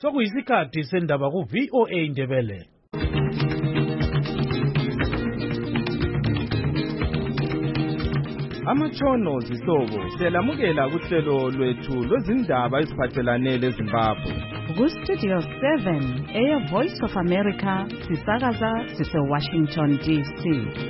Sokuyisikhathi sendaba ku VOA Indebele. Amatshono zihlobo selamukela kuhlelo lwethu lwezindaba eziphathelane leZimbabwe. Ku-Studio 7 Air Voice of America sisakaza sise-Washington DC.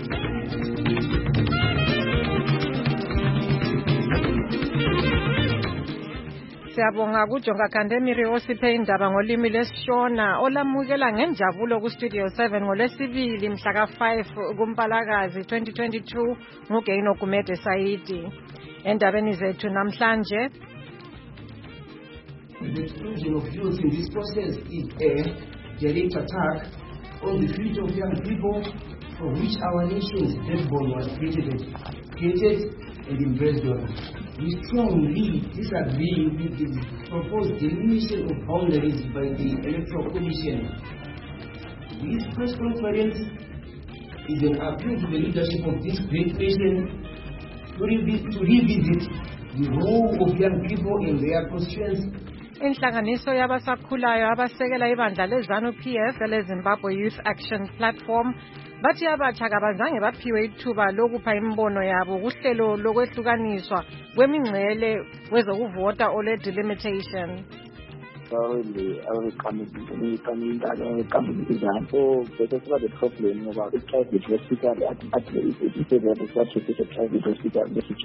Siyabonga kuJonga Kandemiri osiphe indaba ngolimi lesishona olamukela ngenjabulo ku-Studio 7 ngolwesibili mhla ka-5 kuMpalakazi 2022 nguGeino Gumede Saidi. Endabeni zethu namhlanje, the exclusion of youth in this process is a direct attack on the future of young people for which our nation's backbone was created and embraced on. We strongly disagree with the proposed delineation of boundaries by the Electoral Commission. This press conference is an appeal to the leadership of this great nation to revisit the role of young people in their constituency. inhlanganiso yabasakhulayo abasekela ibandla leZANU-PF leZimbabwe Youth Action Platform bathi abatsha kabazange baphiwe ithuba lokupha imbono yabo kuhlelo lokwehlukaniswa kwemingcele kwezokuvota ole delimitation. So the problem about the private hospital it's a private hospital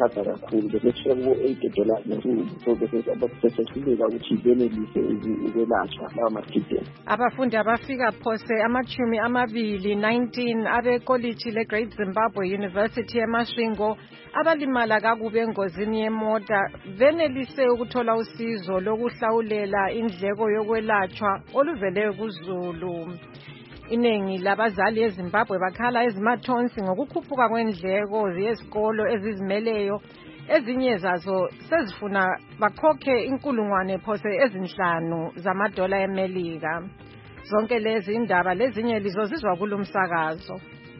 abafundi abafika phose amachumi amabili 19 abekoliji leGreat Zimbabwe University eMasvingo abalimala kakubi engozini yemota benelise ukuthola usizo lokuhlawulela indleko yokwelatshwa oluvele kuZulu. Inengi labazali eZimbabwe bakhala ezimathonsi ngokukhuphuka kwendleko zesikolo ezizimeleyo, ezinye zazo sezifuna bakhokhe inkulungwane phose ezinhlanu zamadola eMelika. Zonke lezi indaba lezinye lizozizwa kulumsakazo.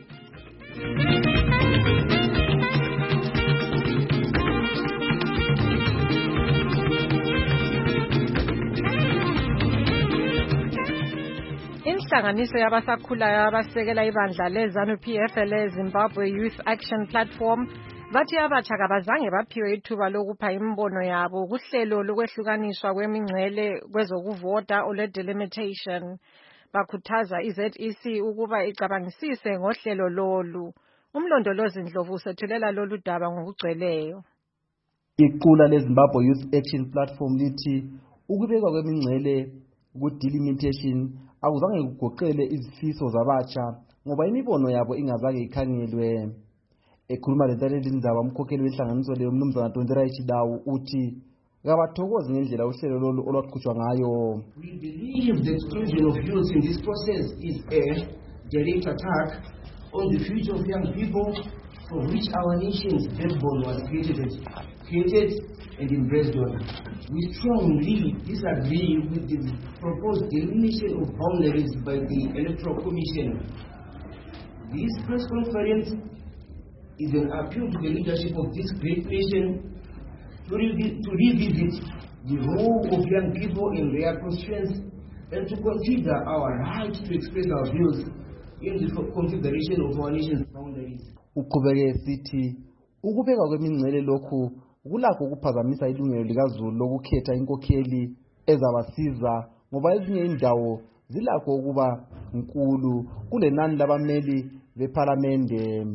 Inhlanganiso yabasakhulayo abasekela ibandla leZANU-PF leZimbabwe Youth Action Platform bathi abatsha kabazange baphiwe ithuba lokupha imbono yabo kuhlelo lokwehlukaniswa kwemingcele kwezokuvota ole delimitation. Bakhuthaza iZEC ukuba icabangisise ngohlelo lolu. Umlondolozi Ndlovu usethulela lolu daba ngokugcweleyo. Iqula leZimbabwe Youth Action Platform lithi ukubekwa kwemingcele ku-delimitation akuzange kugoqele izifiso zabatsha ngoba imibono yabo ingazange ikhangelwe. Ekhuluma lentaleli indaba umkhokheli wenhlanganiso leyo Mnumzana Tondera Chidawu uthi kabathokoze ngendlela uhlelo lolu olwaqhutshwa ngayo. We believe the exclusion of youth in this process is a direct attack on the future of young people for which our nation's backbone was created and embraced on. We strongly disagree with the proposed delineation of boundaries by the Electoral Commission. This press conference is an appeal to the leadership of this great nation to revisit the role of young people in their constituency and to consider our right to express our views in the configuration of our nation's boundaries. Uqhubeke sithi ukubekwa kwemingcele lokhu kulakho ukuphazamisa ilungelo likaZulu lokukhetha inkokheli ezabasiza ngoba ezinye indawo zilakho ukuba nkulu kulenani labameli beParliament.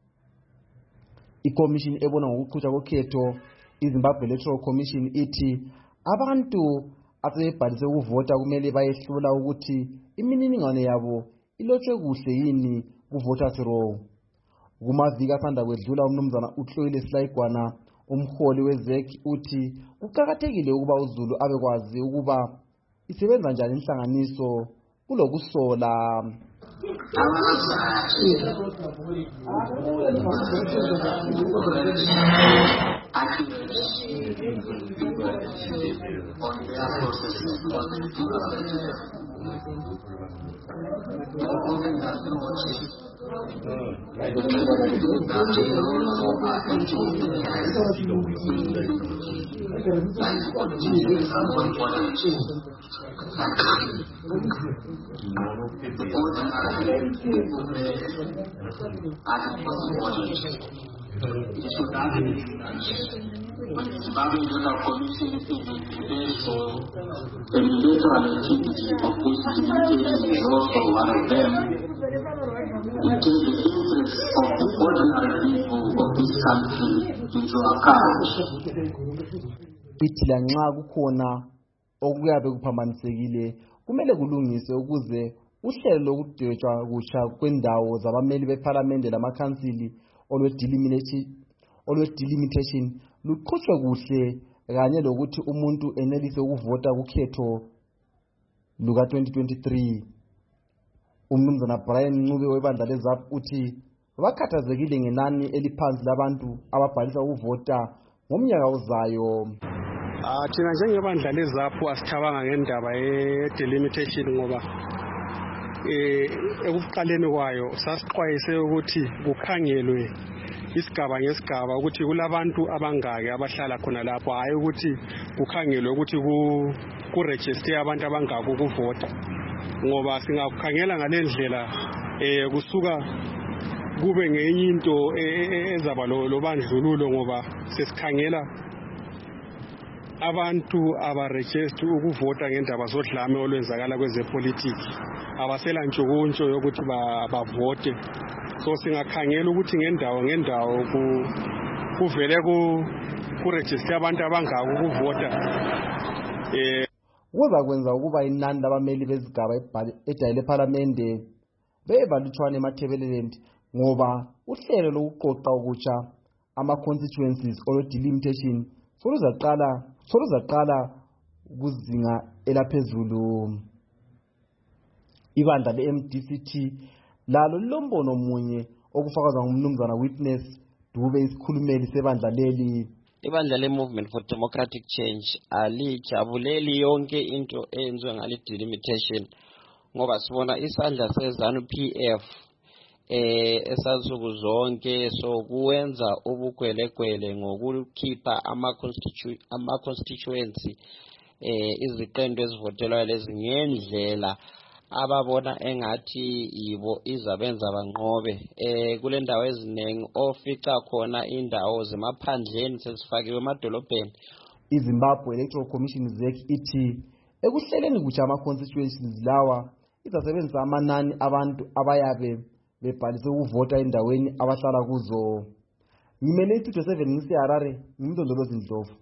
Ikomishini ebona ngokuqhutshwa kokhetho iZimbabwe Electoral Commission ithi abantu asebebhalise ukuvota kumele bayehlola ukuthi imininingwane yabo ilotshwe kuhle yini kuvoters roll. Kumaviki asanda kwedlula uMnumzana uHloile Silayigwana umholi weZEC uthi kuqhakathekile ukuba uZulu abekwazi ukuba isebenza njani inhlanganiso kulokusola. Ithi lanxa kukhona okuyabe kuphambanisekile kumele kulungiswe ukuze uhlelo lokudwetshwa kutsha kwendawo zabameli bePhalamende lamakhansili olwe-delimitation luqhutshwe kuhle kanye lokuthi umuntu enelise ukuvota kukhetho luka-2023. Umnumzana Brian Ncube webandla leZAP uthi bakhathazekile ngenani eliphansi labantu ababhalisa ukuvota ngomnyaka ozayo. Thina njengebandla leZAP asithabanga ngendaba ye-delimitation ngoba ekuqaleni kwayo sasixwayise ukuthi kukhangelwe isigaba ngesigaba ukuthi kulabantu abangaki abahlala khona lapho, hayi ukuthi kukhangelwe ukuthi kuregister abantu abangaki ukuvota, ngoba singakukhangela ngalendlela kusuka kube ngenye into ezaba lobandlululo, ngoba sesikhangela abantu abaregister ukuvota ngendaba zodlame olwenzakala kwezepolitiki abasela ntshukuntsho yokuthi bavote. So singakhangela ukuthi ngendawo kuvele kuregister abantu abangaki ukuvota. Kuza kwenza ukuba inani labameli bezigaba ejayele ePhalamende bebalutshwane eMatabeleland ngoba uhlelo lokuqoqa ukutsha ama-constituencies olwe-delimitation soluzaqala kuzinga elaphezulu. Ibandla le-MDCT lalo lilombono munye okufakazwa ngumnumzana Witness Dube, isikhulumeli sebandla leli. Ibandla le-Movement for Democratic Change alijabuleli yonke into eyenziwe ngale-delimitation ngoba sibona isandla se-ZANU-PF esansuku zonke sokuwenza ubugwelegwele ngokukhipha ama-constituency iziqendu ezivotelwayo lezi ngendlela ababona engathi yibo izabenza banqobe. Kule ndawo eziningi ofica khona indawo zemaphandleni sesifakiwe emadolobheni. iZimbabwe Electoral Commission ZEC ithi ekuhleleni kutsha ama-constituencies lawa izasebenzisa amanani abantu abayabe bebhalise ukuvota endaweni abahlala kuzo. Ngimele iTuto 7 ngiseHarare, ngimndondolozi Ndlovu.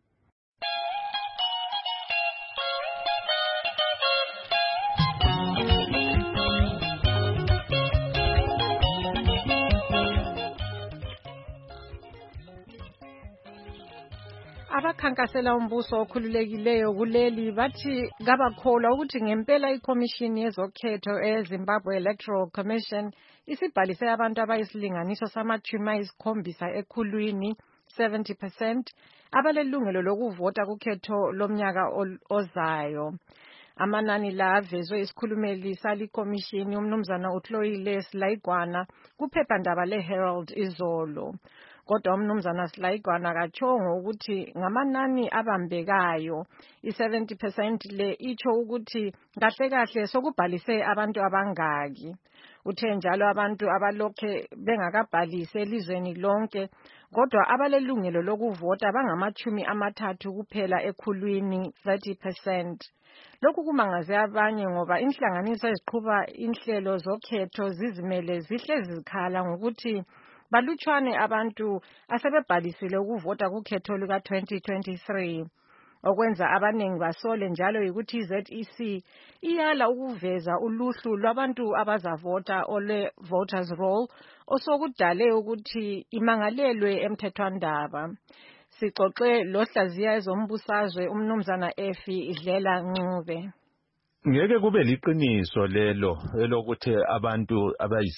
Abakhankasela umbuso okhululekileyo kuleli bathi kabakholwa ukuthi ngempela iCommission yezokhetho eZimbabwe Electoral Commission isibhalise abantu abayisilinganiso sama-70 ekhulwini 70% abalelungelo lokuvota kukhetho lomnyaka ozayo. Amanani la avezwe isikhulumeli saliCommission umnumzana uTloile Silaigwana kuphephandaba leHerald izolo. Kodwa umnumzana Silaigwana akatshongo ukuthi ngamanani abambekayo i-70% le itsho ukuthi kahle kahle sokubhalise abantu abangaki. Uthe njalo abantu abalokhe bengakabhalise elizweni lonke kodwa abalelungelo lokuvota bangama-30 kuphela ekhulwini 30%. Lokhu kumangaze abanye ngoba inhlanganiso eziqhuba inhlelo zokhetho zizimele zihle zikhala ngokuthi balutshwane abantu asebebhalisile ukuvota kukhetho luka-2023. Okwenza abaningi basole njalo yikuthi iZEC iyala ukuveza uluhlu lwabantu abazavota ole-voters roll osokudale ukuthi imangalelwe emthethwandaba. Sixoxe lohlaziya ezombusazwe umnumzana Efi Idlela Ncube. Ngeke kube liqiniso lelo elokuthi abantu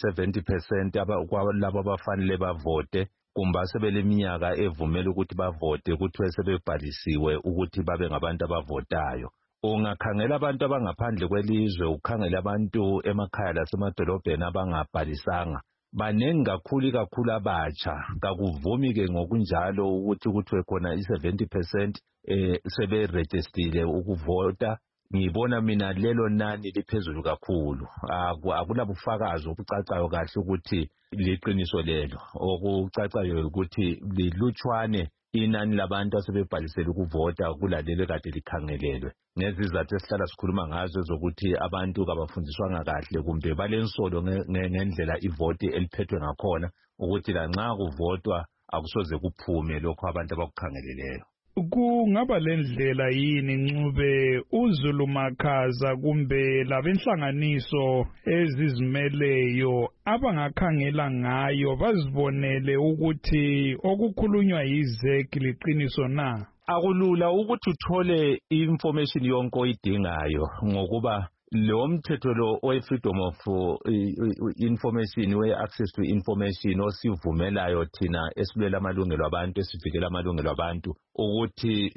abayi-70% labo abafanele bavote kumbe sebeleminyaka evumela ukuthi bavote kuthiwe sebebhalisiwe ukuthi babe ngabantu abavotayo. Ungakhangela abantu abangaphandle kwelizwe, ukhangela abantu emakhaya lasemadolobheni abangabhalisanga, banengi kakhulu abatsha. Kakuvumi-ke ngokunjalo ukuthi kuthiwe khona i-70% seberejistile ukuvota ngibona mina lelo nani liphezulu kakhulu. Akulabufakazi obucacayo kahle ukuthi liqiniso lelo. Okucacayo ukuthi lilutshwane inani labantu asebebhalisele ukuvota kulalelo kade likhangelelwe. Ngezizathu esihlala sikhuluma ngazo zokuthi abantu kabafundiswanga kahle kumbe balensolo ngendlela ivoti eliphethwe ngakhona ukuthi lanxa kuvotwa akusoze kuphume lokho abantu abakukhangeleleyo. Kungaba lendlela yini Ncube uZulu Makhaza kumbe labenhlanganiso ezizimeleyo abangakhangela ngayo bazibonele ukuthi okukhulunywa yiZEC liqiniso na? Akulula ukuthi uthole information yonke oyidingayo ngokuba lo mthetho lo owe-freedom of information, we-access to information osivumelayo thina esilwela amalungelo abantu, esivikela amalungelo abantu ukuthi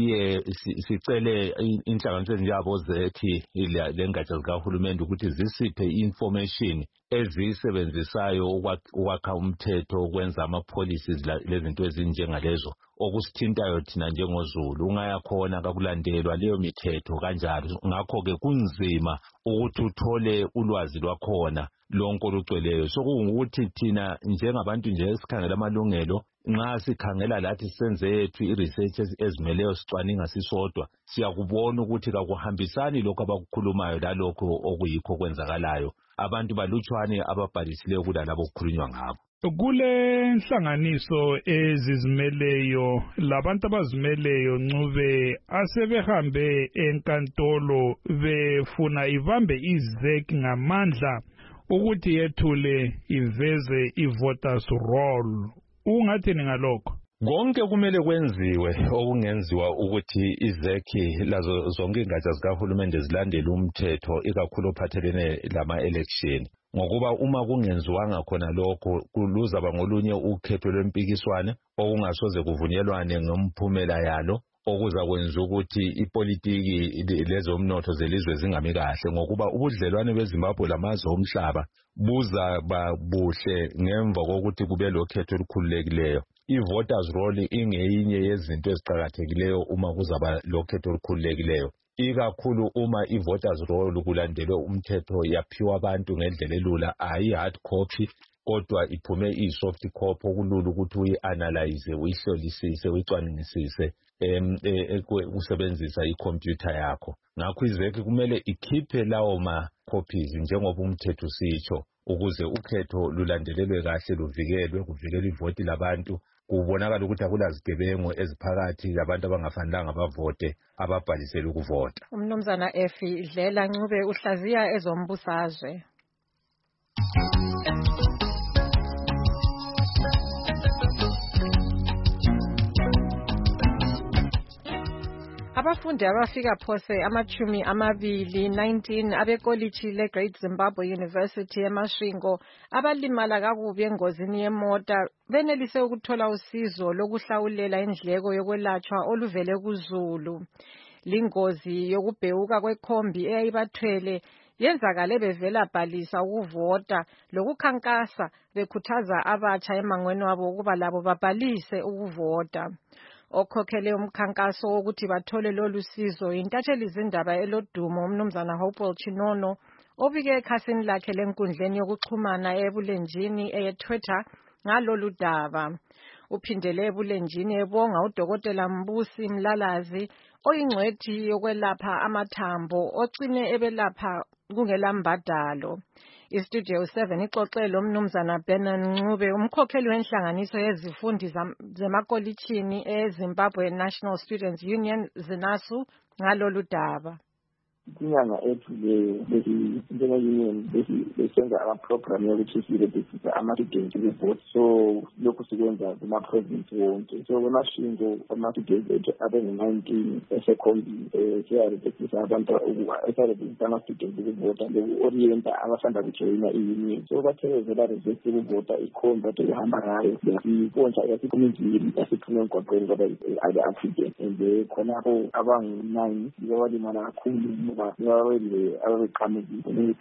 sicele inhlanganiso ezinjengabo ZEC lengatsha zikahulumende ukuthi zisiphe information ezisebenzisayo ukwakha umthetho, ukwenza ama-policies lezinto ezinjengalezo okusithintayo thina njengoZulu. Ungayakhona kakulandelwa leyo mithetho kanjalo. Ngakho-ke kunzima ukuthi uthole ulwazi lwakhona lonke olugcweleyo. Sokungukuthi thina njengabantu nje esikhangela amalungelo, nxa sikhangela lathi senze yethu i-research ezimeleyo sicwaninga sisodwa, siyakubona ukuthi kakuhambisani lokho abakukhulumayo lalokho okuyikho kwenzakalayo. Abantu balutshwane ababhalisileyo kulalabo okukhulunywa ngabo. Kule nhlanganiso ezizimeleyo labantu abazimeleyo Ncube asebehambe enkantolo befuna ibambe iZEC ngamandla ukuthi yethule iveze i-voters roll. Ungathini ngalokho? Konke kumele kwenziwe okungenziwa ukuthi iZEC lazo zonke ingatsha zikahulumende zilandele umthetho ikakhulu ophathelene lama-election. Ngokuba uma kungenziwanga khona lokho kuluzaba ngolunye ukhetho lwempikiswano okungasoze kuvunyelwane ngomphumela yalo, okuza kwenza ukuthi ipolitiki lezomnotho zelizwe zingami kahle, ngokuba ubudlelwane beZimbabwe lamazwe omhlaba buzaba buhle ngemva kokuthi kube lokhetho olukhululekileyo. I-voters roll ingeyinye yezinto eziqakathekileyo uma kuzaba lokhetho olukhululekileyo, ikakhulu uma i-voters roll kulandelwe umthetho yaphiwa abantu ngendlela elula, ayi-hard copy kodwa iphume iyi-soft copy okulula ukuthi uyi-analyze, uyihlolisise, uyicwaningisise usebenzisa ikhompyutha yakho. Ngakho iZEC kumele ikhiphe lawo ma-copies njengoba umthetho usitsho ukuze ukhetho lulandelelwe kahle, luvikelwe, kuvikelwe ivoti labantu, kubonakala ukuthi akulazigebengu eziphakathi labantu abangafanelanga bavote ababhalisele ukuvota. Umnumzana Efi Dlela Ncube uhlaziya ezombusazwe. Abafundi abafika phose 19 abekolishi le-Great Zimbabwe University eMasvingo abalimala kakubi engozini yemota benelise ukuthola usizo lokuhlawulela indleko yokwelatshwa oluvele kuZulu. Lingozi yokubhewuka kwekhombi eyayibathwele yenzakale bevela bhalisa ukuvota lokukhankasa bekhuthaza abatsha emangweni wabo ukuba labo babhalise ukuvota. Okhokhele umkhankaso wokuthi bathole lolu sizo intatheli zindaba elodumo umnumzana Hopewell Chinono obike ekhasini lakhe lenkundleni yokuxhumana ebulenjini eTwitter ngalolu daba. Uphindele ebulenjini ebonga uDokotela Mbusi Mlalazi oyingcwethi yokwelapha amathambo ocine ebelapha kungelambadalo. Istudio 7 ixoxele umnumzana Benon Ncube umkhokheli wenhlanganiso yezifundi zemakolitshini eZimbabwe National Students Union ZINASU ngalolu daba. Inyanga edluleyo njenge-union besenza ama-program yokuthi sirebhesisa ama-student report, so lokhu sikwenza kuma-province wonke. So kweMasvingo ama-student ethu abengu-19 esekhombini siyarebhesisa abantu esarebhesisa ama-student ukuvota loku-orienta abasanda kujoyina i-union. So bathebezela resist ukuvota ikhombi ade behamba ngayo yasipontsha yasiphumindlini yasiphume emgwaqweni kwaba ale-accident and khonapho abangu-9 babalimala kakhulu ngoba ngawele abeqhamukile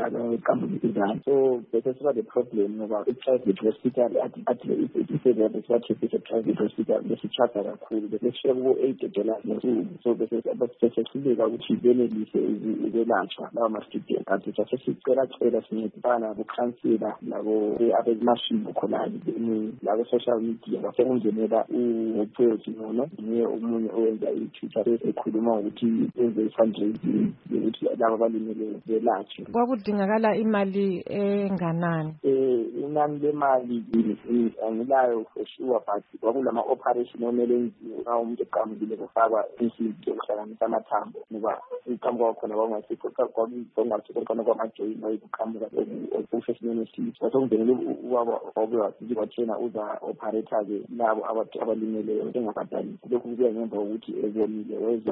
ingane so bese siba the problem ngoba i-private hospital athi i-service wathi i-private hospital bese-charge kakhulu bese sishiya $8 ngosuku so bese sehluleka ukuthi benelise ukwelashwa lawo ma-student kanti sasesicela sincedisana nabo-councillor labo abemashini khonali labo social media basekungenela uPhezi Nono niye omunye owenza i-Twitter ekhuluma ukuthi enze i-fundraising yokuthi labo abalimele belatshwe. Kwakudingakala imali enganani? Inani lemali angilayo for sure but kwakulama operation omele enziwe na umuntu eqhamukile kufakwa insimbi yokuhlanganisa amathambo ngoba iqhamuka kwakhona kwakungasikho khona kwamajoyini ayiqhamuka okusesimeni esithi kwasekungenele ubaba wathena uza operator-ke labo abalimeleyo engabhadalisi. Lokhu kubuya ngemva kokuthi ebonile wezwa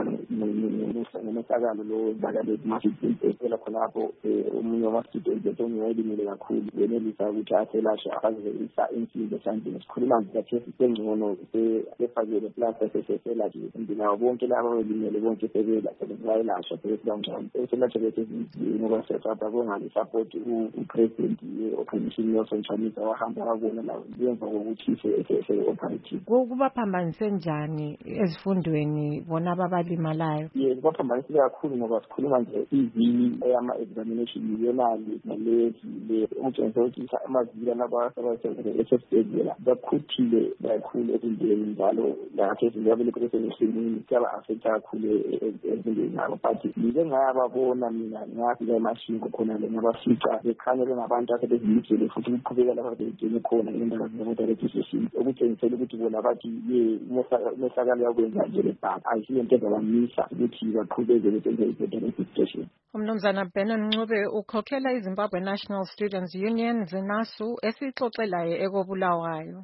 nemesakalo lo wenzakale kuma-student phela khonapho omunye wama-student ongewayelimele kakhulu wenelisa ukuthi aselashe afazisa insimbi esandleni. Sikhuluma nje kathesi sengcono sefakele plus seselashiwe nawo bonke laba abalimele bonke sebelashwa sebesibangcono selashe besezindlini ngoba siyathatha bongale support upresident ye-opposition Nelson Chamisa wahamba wabona lawo ngemva kokuthi se-operative. Kubaphambanise njani ezifundweni bona abalimalayo? Kubaphambanisile kakhulu ngoba sikhuluma nje ivili eyama-examination yonali nalezi ukutshengisa ukuthi amavili abasebenzela bakhuthile kakhulu ezindleni njalo lakhathesi ngiyabele kusesenehlelini kuyaba-affecta kakhulu ezindleni zabo but ngize ngayababona mina ngafika emashini khona le ngabafica bekhanya bengabantu asebezimidlele futhi ukuqhubeka lapha begcine khona ngendaba zabo-direct session okutshengisela ukuthi bona bathi imehlakalo yakwenza nje lebhaka ayisiyo into ezabamisa ukuthi baqhubeke besenze i-direct session. Umnumzana Benon Ncube ukhokhela iZimbabwe National Students Union ZINASU esixoxelayo ekobulawayo.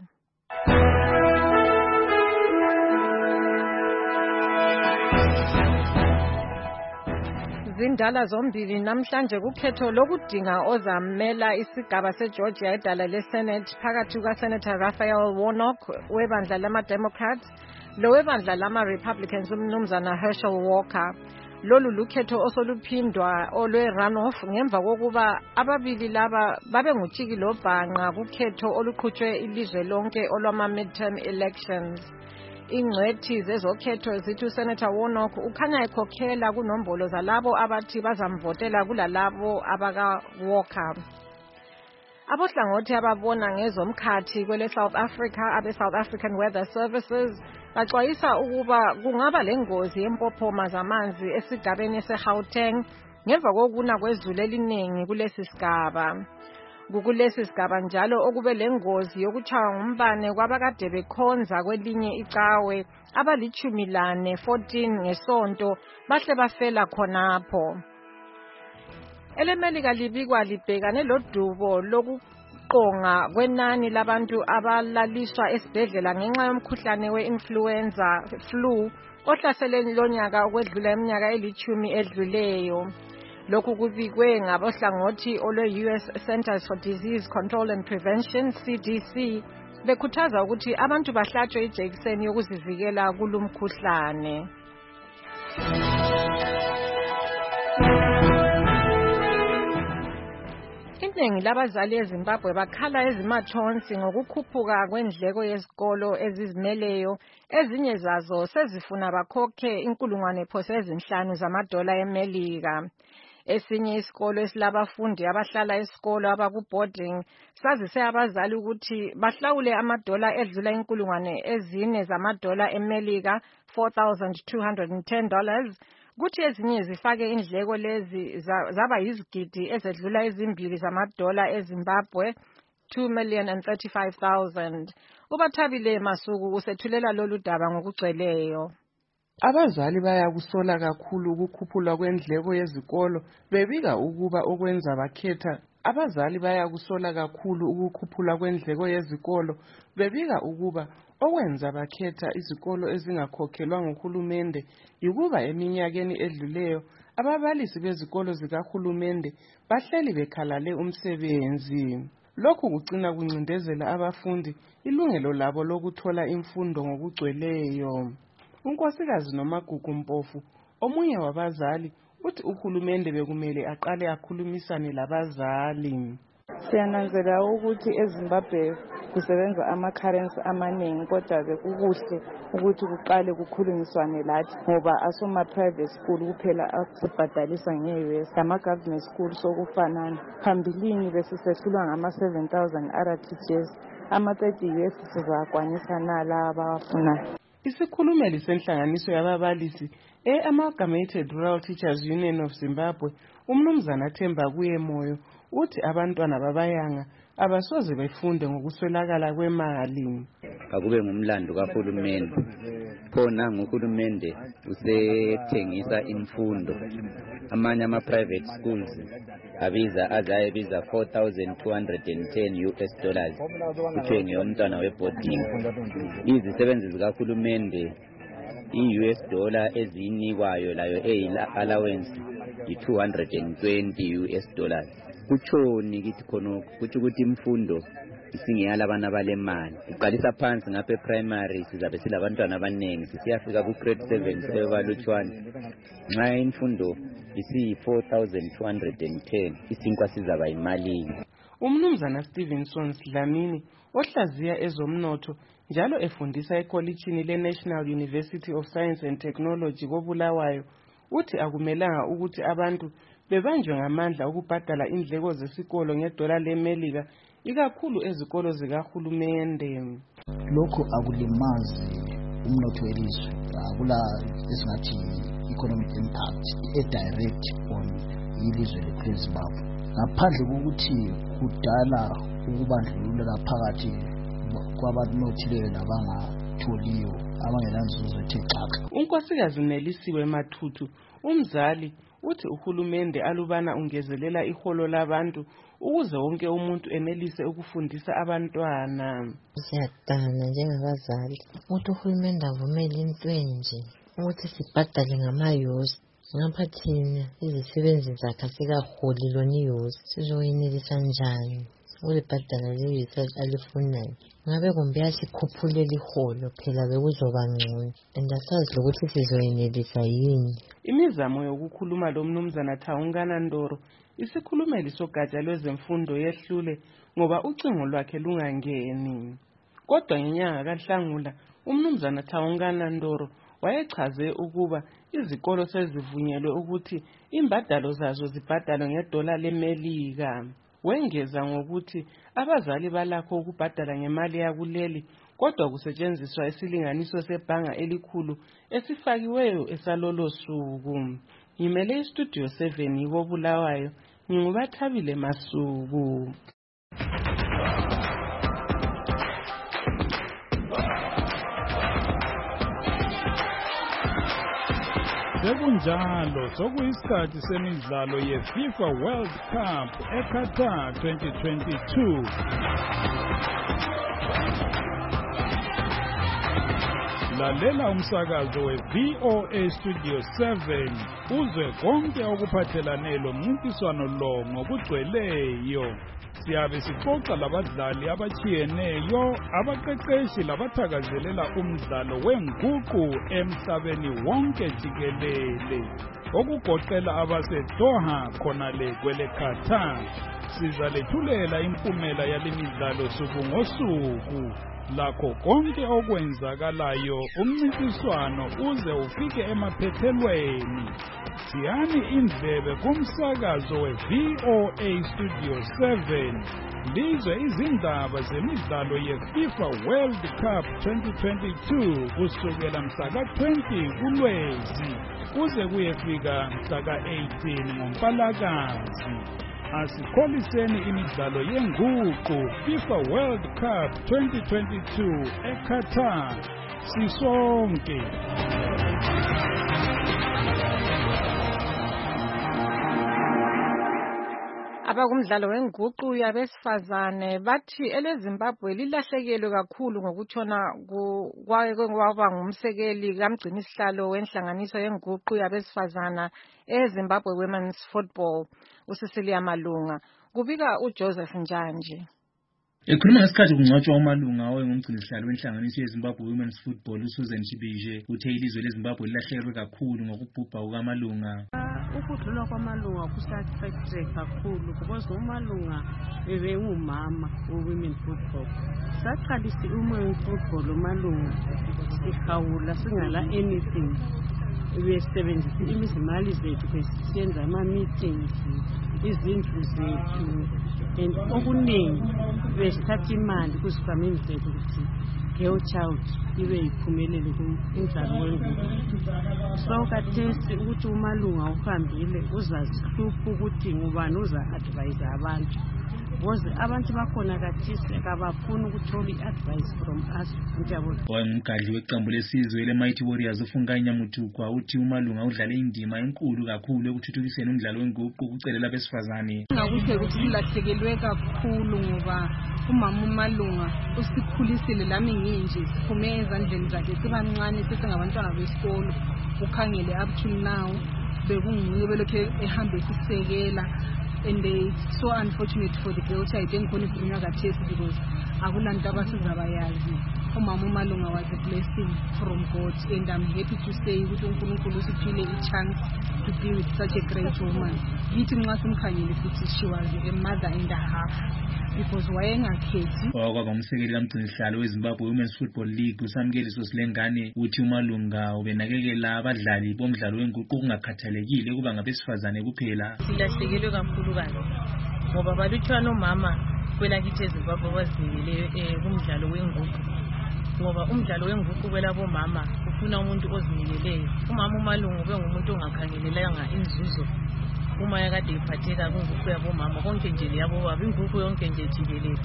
Zindala zombili namhlanje kukhetho lokudinga ozamela isigaba seGeorgia edala leSenate phakathi kukaSenator Raphael Warnock webandla lama-Democrats lowebandla lama-Republicans umnumzana Herschel Walker. Lolu lukhetho osoluphindwa olwe-runoff ngemva kokuba ababili laba babe nguTshiki lobhanqa kukhetho oluqhutshwe ilizwe lonke olwama-midterm elections. Ingcwethi zezokhetho zithi uSenator Warnock ukhanya ekhokhela kunombolo zalabo abathi bazamvotela kulalabo abaka-Walker. Abohlangothi ababona ngezomkhathi kwele South Africa abe-South African Weather Services baxwayisa ukuba kungaba lengozi yempophoma zamanzi esigabeni seGauteng ngemva kokuna kwezulu eliningi kulesi sigaba. Kukulesi sigaba njalo okube lengozi yokutshaywa ngumbane kwabakade bekhonza kwelinye icawe abali-14 ngesonto bahle bafela khonapho. EleMelika libikwa libhekane lodubo lokuqonga kwenani labantu abalaliswa esibhedlela ngenxa yomkhuhlane we-influenza flu ohlasele lonyaka okwedlula iminyaka 10 edluleyo. Lokhu kubikwe ngabohlangothi olwe-US Centers for Disease Control and Prevention CDC bekhuthaza ukuthi abantu bahlatshwe ijekiseni yokuzivikela kulumkhuhlane. Iningi labazali eZimbabwe bakhala ezimathonsi ngokukhuphuka kwendleko yesikolo ezizimeleyo, ezinye zazo sezifuna bakhokhe $5,000 eMelika. Esinye isikolo esilabafundi abahlala esikolo abaku-boarding sazise abazali ukuthi bahlawule $4 edlula $4,000 eMelika, $4,210, kuthi ezinye zifake indleko lezi zaba yizigidi ezedlula $2 eZimbabwe, $2,035,000. Ubathabile Masuku usethulela lolu daba ngokugcweleyo. Abazali bayakusola kakhulu ukukhuphulwa kwendleko yezikolo bebika ukuba okwenza bakhetha. Abazali bayakusola kakhulu ukukhuphulwa kwendleko yezikolo bebika ukuba okwenza bakhetha izikolo ezingakhokhelwa nguhulumende yikuba eminyakeni edluleyo ababalisi bezikolo zikahulumende bahleli bekhalale umsebenzi. Lokhu kugcina kuncindezela abafundi ilungelo labo lokuthola imfundo ngokugcweleyo. Unkosikazi Nomagugu Mpofu, omunye wabazali, uthi uhulumende bekumele aqale akhulumisane labazali. Siyananzelela ukuthi eZimbabwe kusebenza ama-currency amaningi, kodwa bekukuhle ukuthi kuqale kukhulunyiswane lathi ngoba asoma-private school kuphela asibhadalisa nge-US, ama-government school sokufanana. Phambilini besisehlulwa ngama-7,000 RTGS, ama-30 US sizakwanisa nala abawafunayo. Isikhulumeli senhlanganiso yababalisi Amalgamated Rural Teachers Union of Zimbabwe, umnumzana Themba Kuyemoyo, uthi abantwana babayanga abasoze befunde ngokuswelakala kwemali. Akube ngumlando kahulumende. Khona nguhulumende usethengisa imfundo. Amanye ama-private schools azayebiza $4,210 US. Kuthiwe ngeyomntwana weboarding. Izisebenzi zikahulumende i-US ezinikwayo layo allowance yi-$220 US. Kutshoni kithi khonokho kuthi ukuthi imfundo isingeyala abana balemali. Iqalisa phansi ngapha primary sizabe silabantwana abaningi sisiyafika ku grade 7 sebalutshwana. Nxa imfundo isi-4,210 isinkwa sizaba yimalini. Umnumzana Stevenson Dlamini ohlaziya ezomnotho njalo efundisa ekolitshini le-National University of Science and Technology koBulawayo uthi akumelanga ukuthi abantu bebanjwe ngamandla ukubhadala indleko zesikolo ngedola leMelika, ikakhulu ezikolo zikahulumende. Lokho akulimazi umnotho welizwe, akula esingathi economic impact direct on ilizwe leZimbabwe. Ngaphandle kokuthi kudala ukubandlulula phakathi kwabanothileyo nabangatholiyo abangelanzuzo ethe xaxa. uNkosikazi Nelisiwe Mathuthu, umzali, uthi uhulumende alubana ungezelela iholo labantu ukuze wonke umuntu enelise ukufundisa abantwana. Siyadana njengabazali ukuthi uhulumende avumele intweni nje ukuthi sibhadale ngama-US. Ngapha thina izisebenzi zakhe sikaholi lona i-US sizoyenelisa njani ulibhadala le-US alifunayo? Ngabe kumbe yasikhuphulele iholo phela bekuzoba ngcono and asazi ukuthi sizoyenelisa yini. Imizamo yokukhuluma lo mnumzana Thawungana Ndoro, isikhulumeli sogatsha lwezemfundo yehlule ngoba ucingo lwakhe lungangeni. Kodwa ngenyanga kaNhlangula umnumzana Thawungana Ndoro wayechaze ukuba izikolo sezivunyelwe ukuthi imbadalo zazo zibhadalwe ngedola leMelika. Wengeza ngokuthi abazali balakho ukubhadala ngemali yakuleli kodwa kusetshenziswa isilinganiso sebhanga elikhulu esifakiweyo esalolo suku. Ngimele iStudio 7 yiKoBulawayo, nginguBathabile Masuku. Sekunjalo sokuyisikhathi semidlalo yeFIFA World Cup eQatar 2022. Lalela umsakazo we-VOA Studio 7 uzwe konke okuphathelane lomncintiswano lo ngokugcweleyo. Siyabe sixoxa labadlali abachiyeneyo, abaqeqeshi labathakazelela umdlalo wenguqu emhlabeni wonke jikelele, okugoqela abaseDoha khonale kwele Qatar. Sizalethulela impumela yalemidlalo suku ngosuku, lakho konke okwenzakalayo umncintiswano uze ufike emaphethelweni. Siyani indlebe kumsakazo we-VOA Studio 7 lizwe izindaba zemidlalo yeFIFA World Cup 2022 kusukela mhla ka-20 kuLwezi kuze kuyefika mhla ka-18 ngoMpalakazi. Asikholiseni imidlalo yenguqu FIFA World Cup 2022 eQatar sisonke. Abakumdlalo wenguqu yabesifazane bathi eleZimbabwe lilahlekelwe kakhulu ngokutshona kwaba ngumsekeli kamgcini isihlalo wenhlanganiso yenguqu yabesifazana eZimbabwe Women's Football uCecilia Malunga, kubika uJoseph Njanje. Ekhuluma ngesikhathi kungcwatshwa umalunga owayengumgcinisihlalo wenhlanganiso yeZimbabwe Women's Football uSusan Chibije uthe ilizwe leZimbabwe lilahlekelwe kakhulu ngokubhubha kukamalunga. Ukudlula kwamalunga kusaffecte kakhulu because umalunga bebengumama we-women football. Saqalisa i-women football umalunga sihawula singala anything. Besebenzisa imizimali zethu besiyenza ama-meetings, izindlu zethu, and okuningi besithatha imali kuzifamini zethu ukuthi girl child ibe yiphumelele kumdlalo wengubo. So kathesi ukuthi umalunga uhambile uzazihlupha ukuthi ngubani uza-advise abantu. Because abantu bakhona kathesi kabafuni ukuthola i-advice from us. Owayengumgadli weqembu lesizwe ele-Mighty Warriors uFunkai Nyamutukwa uthi umalunga udlale indima enkulu kakhulu ekuthuthukiseni umdlalo wenguqu kucelela abesifazane. Ngakuhle ukuthi silahlekelwe kakhulu ngoba umama umalunga usikhulisile lami nginje siphume ezandleni zakhe sibancane sesingabantwana besikolo ukhangele up to now bekunguye belokhe ehambe sisekela. And it's so unfortunate for the girl child engikhona ikhulunywa kathesi because akulanto abasizabayazi. Umama umalunga was a blessing from God, and I'm happy to say ukuthi uNkulunkulu usiphile i-chance to be with such a great woman. Yithi nxa simkhangele futhi she was a mother and a half because wayengakhethi. Okwaba umsekeli kamgcinisihlalo weZimbabwe Women's Football League uSamkeliso Silengane uthi umalunga ubenakekela abadlali bomdlalo wenguqu kungakhathalekile ukuba ngabesifazane kuphela. Silahlekelwe kakhulu kabi ngoba balutshwana omama kwelakithi eZimbabwe bazingile kumdlalo wenguqu. Ngoba umdlalo wenguqu kwelabomama ufuna umuntu ozinikeleyo. Umama umalunga ube ngumuntu ongakhangelelanga inzuzo. Uma yakade iphatheka kunguqu yabomama konke nje leyabobaba inguqu yonke nje jikelele.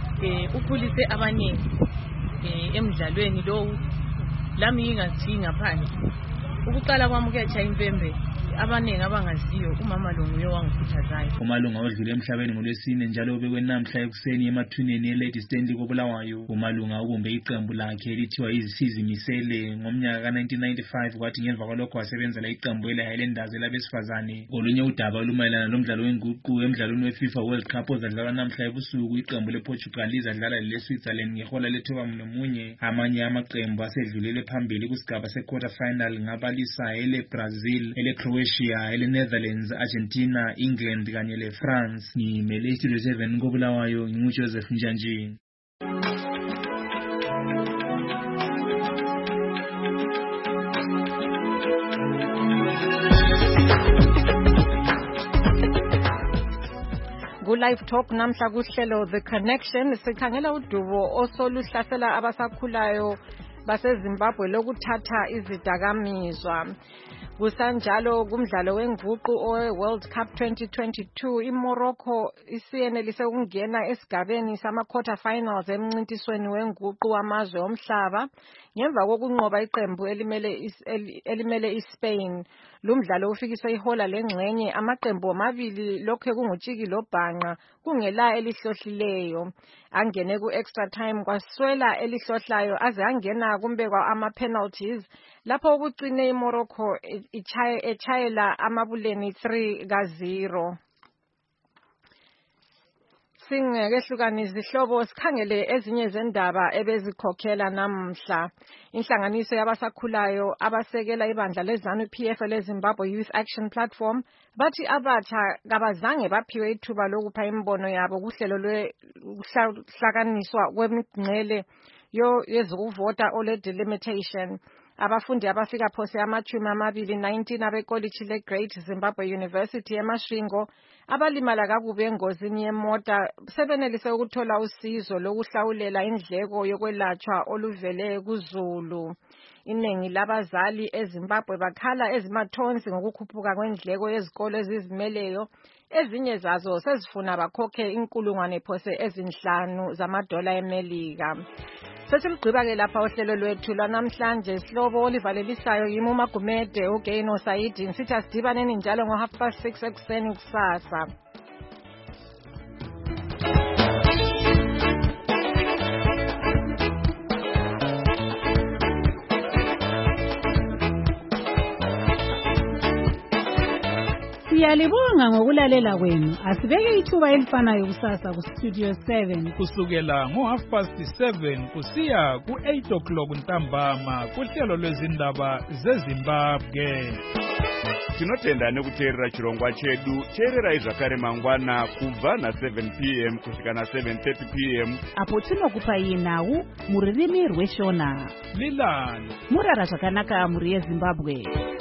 Ukhulise abaningi emdlalweni lowo lami ngingathi ngaphandle. Ukuqala kwami ukuyatshaya impembe abaningi abangaziyo umama lo nguye wangikhuthazayo. Umalunga odlule emhlabeni ngolwesine njalo ubekwe namhla ekuseni emathuneni eLady Stanley koBulawayo. Umalunga ubumbe iqembu lakhe elithiwa izimisele ngomnyaka ka1995 kwathi ngemva kwalokho wasebenzela iqembu eLihighlanders elabesifazane. Kolunye udaba olumayelana lomdlalo wenguqu emdlalweni weFIFA World Cup ozadlala namhla ebusuku iqembu lePortugal lizadlala leSwitzerland ngehola lethoba munye. Amanye amaqembu asedlulele phambili kusigaba se-quarter final ngabalisa eleBrazil, eleCroatia, ele-Netherlands, Argentina, England kanye le-France. Ngimele Studio 7 koBulawayo nginguJoseph Njanji. Live Talk namhla kuhlelo The Connection sikhangela udubo osoluhlasela abasakhulayo baseZimbabwe lokuthatha izidakamizwa. Kusanjalo kumdlalo wenguqu oWorld Cup 2022 iMorocco isiyenelise ukungena esigabeni sama-quarter finals emncintisweni wenguqu wamazwe omhlaba ngemva kokunqoba iqembu elimele iSpain. Lumdlalo ufikiswe ihola lengxenye amaqembu amabili lokho kungutshiki lobhanqa kungela elihlohlileyo. Angene ku-extra time kwaswela elihlohlayo aze angena kumbekwa ama-penalties lapho ukucine iMorocco echayela amabuleni 3-0. Singekehlukanisa ihlobo sikhangele ezinye zendaba ebezikhokhela namhla. Inhlanganiso yabasakhulayo abasekela ibandla leZANU-PF leZimbabwe Youth Action Platform bathi abatsha kabazange baphiwe ithuba lokupha imbono yabo kuhlelo lwekuhlakaniswa kwemingcele yezokuvota ole-delimitation. Abafundi abafika phose ama-19 abekolitshi le-Great Zimbabwe University eMasvingo abalimala kakubi engozini yemota sebenelise ukuthola usizo lokuhlawulela indleko yokwelatshwa oluvele kuZulu. Iningi labazali eZimbabwe bakhala ezimathonsi ngokukhuphuka kwendleko yezikolo ezizimeleyo. Ezinye zazo sezifuna bakhokhe inkulungwane phose ezinhlanu zamadola eMelika. Sesimgqiba-ke lapha uhlelo lwethu lwanamhlanje isihlobo olivalelisayo yimi uMagumede uGaino Saidi ngisithi asidibaneni njalo ngo6:30 ekuseni kusasa. Siyalibonga ngokulalela kwenu. Asibeke ithuba elifanayo kusasa ku Studio 7 kusukela ngo7:30 kusiya ku8 o'clock ntambama kuhlelo lwezindaba zeZimbabwe. Tinotenda nekuteerera chirongwa chedu. Teererai zvakare mangwana kubva na7 p.m. kusvika na7:30 p.m. apo tinokupai nhau mururimi rweshona. Lilani murara zvakanaka muri yeZimbabwe.